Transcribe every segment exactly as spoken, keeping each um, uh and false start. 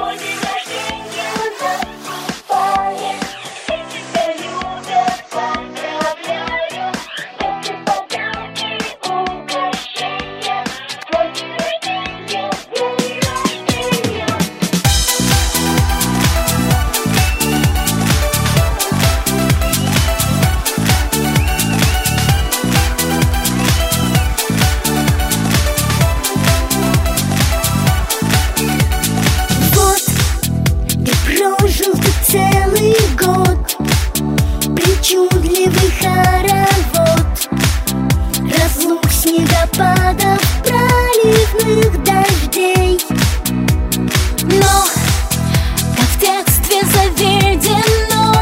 Целый год причудливый хоровод разлук, снегопадов, проливных дождей. Но, как в детстве заведено,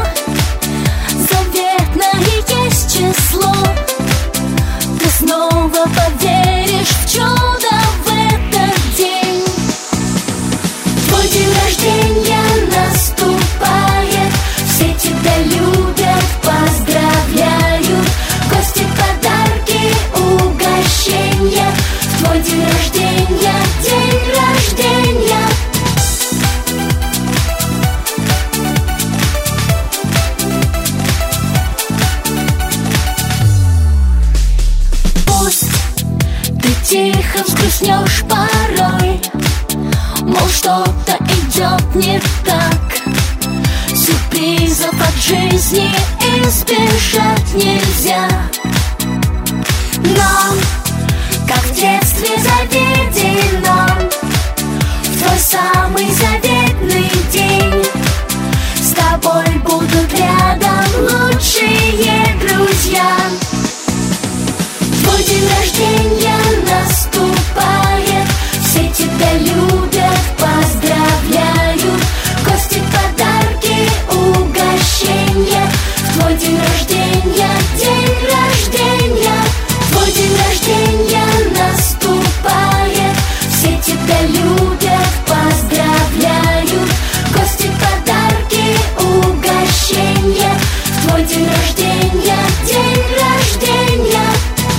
заветное есть число. Ты снова поверишь в чудо в этот день. Твой день рождения наступает, все тебя любят, поздравляют. Гости, подарки, угощения. В твой день рождения, день рождения. Пусть ты тихо взгрустнешь порой, мол, что-то идет не так. Сюрпризов от жизни избежать нельзя. Но, как в детстве заведено, в твой самый заветный день с тобой будут рядом лучшие друзья. Твой день рождения наступает, все тебя любят, поздравляют. Гости, подарки, угощения. В твой день рождения, день рождения. Твой день рождения наступает, все тебя любят, поздравляют. Гости, подарки, угощения. В твой день рождения, день рождения.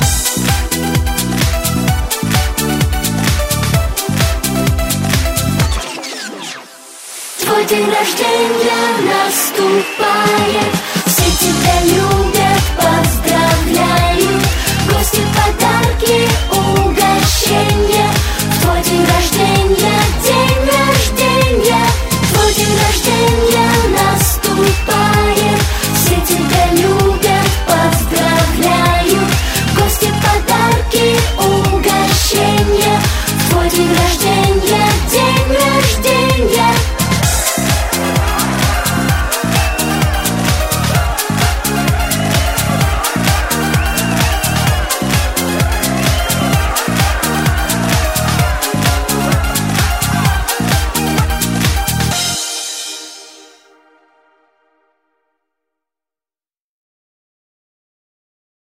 Твой день рождения наступает, все тебя любят, поздравляют. Гости, подарки,